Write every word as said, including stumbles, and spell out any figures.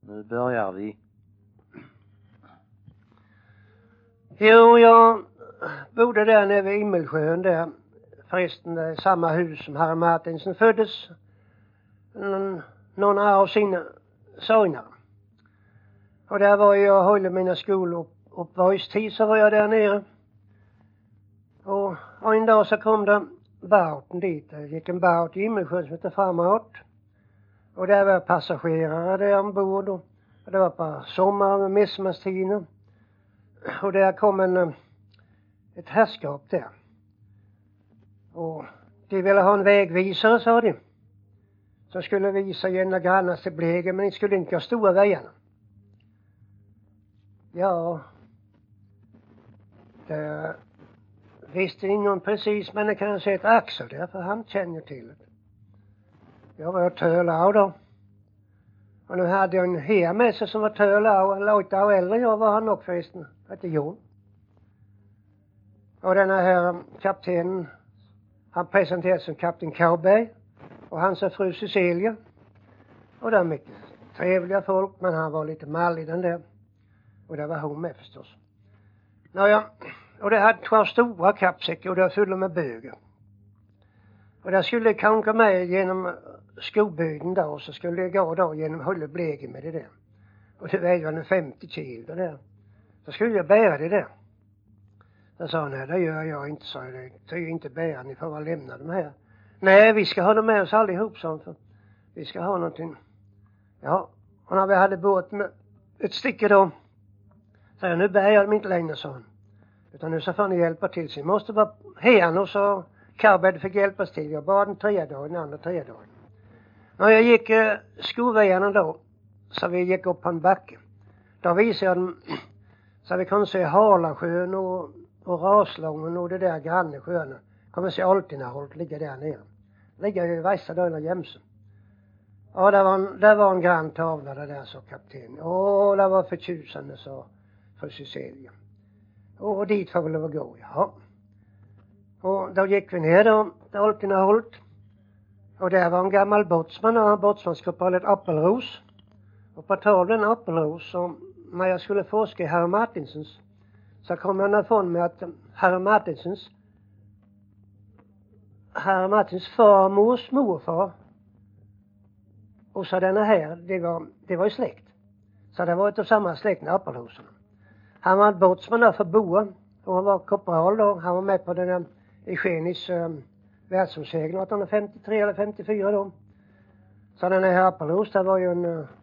Nu börjar vi. Jo, jag bodde där nere vid Immelsjön där. Förresten, det är samma hus som Harry Martinsen föddes. Någon, någon av sina söner. Och där var jag och höll mina skoluppväxttid, så var jag där nere. Och, och en dag så kom det båten dit. Det gick en båt i Immelsjön som hette Framåt. Och där var passagerare där ombord. Och det var på sommar med midsommarstiden. Och där kom en, ett herrskap där. Och de ville ha en vägvisare, sa de. Som skulle visa gärna grannar till Blege, men de skulle inte ha stora vägarna. Ja, det visste ingen precis, men det kanske är ett Axel där, för han känner till det. Jag var Tölau då. Och nu hade jag en her med sig som var Tölau, eller åtta år äldre jag var han också förresten. Hette Jon. Och den här kaptenen, han presenterades som kapten Kauberg. Och hans fru Cecilia. Och det var mycket trevliga folk, men han var lite mallig den där. Och det var hon med förstås. Nåja, och det hade två stora kappsäckar och det var fulla med böger. Och där skulle jag kanka med genom skobygden då, och så skulle jag gå då genom Hulle Blege med det där. Och det vägde väl en femtio kilo där. Så skulle jag bära det där. Så sa han, nej det gör jag inte, så jag. Det är inte bära, ni får väl lämna dem här. Nej, vi ska ha dem med oss allihop, så för vi ska ha någonting. Ja, och när vi hade båt med ett stycke då, så jag, nu bär jag dem inte längre, sa han. Utan nu så får ni hjälpa till sig. Måste vara här och så Kauberg fick hjälpas till. Jag bad den tredje dagen, den andra tredje dagen. När jag gick eh, skovägarna då, så vi gick upp på en backe. Då visade jag dem, så vi kunde se Harlasjön och, och Raslången och det där granne sjöarna. Kommer se Altinahult ligga där nere. Ligger i västra dörren av Jämsen. Ja, där var en, där var en grann tavla det där, så kapten. Åh, det var förtjusande, så för Cecilia. Och dit får vi väl gå, ja. Och då gick vi ner då, till Altinahult. Och där var en gammal båtsman, och båtsmanskapellet Appelros. Och på tavlan Appelros, så när jag skulle forska i Harry Martinsens, så kom jag ifrån med att Harry Martinsens Harry Martins farmors morfar och så denna här, det var, det var ju släkt. Så det var ett av samma släkt med Appelrosen. Han var båtsman där för Boa, och han var korporal då. Han var med på den här Eugenius äh, världsomsegling arton femtiotre eller femtiofyra då. Så den här Appelros, det var ju en,